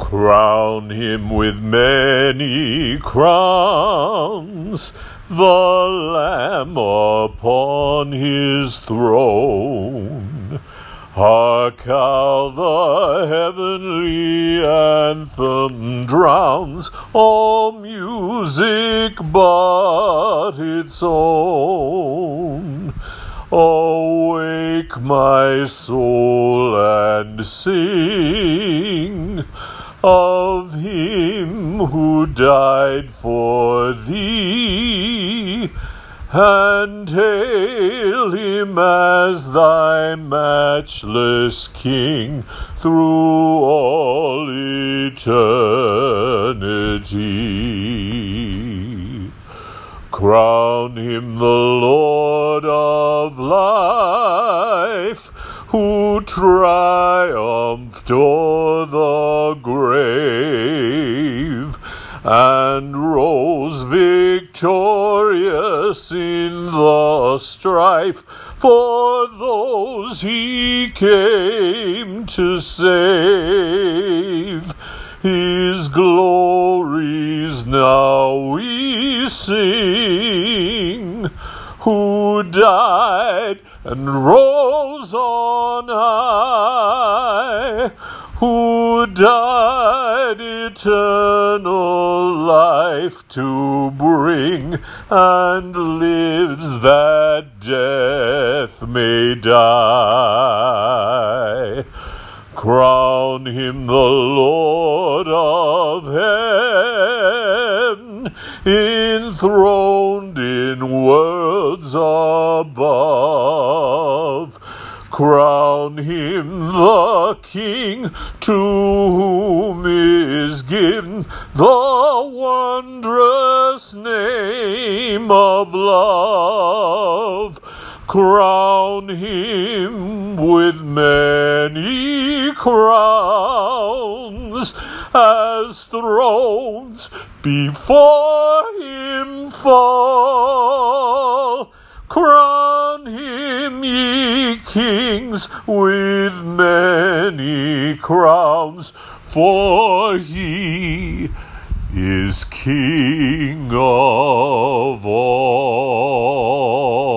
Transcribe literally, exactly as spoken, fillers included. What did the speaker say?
Crown him with many crowns, the Lamb upon his throne. Hark how the heavenly anthem drowns all music but its own. Awake, my soul, and sing of him who died for thee, and hail him as thy matchless King through all eternity. Crown him the Lord of life, who triumphed o'er the grave, and rose victorious in the strife for those he came to save. His glories now we sing, who died and rose on high, who died eternal life to bring, and lives that death may die. Crown him the Lord of heaven, enthroned in worlds above. Crown him the King to whom is given the wondrous name of love. Crown him with many crowns, as thrones before him fall. Crown him, ye kings, with many crowns, for he is King of all.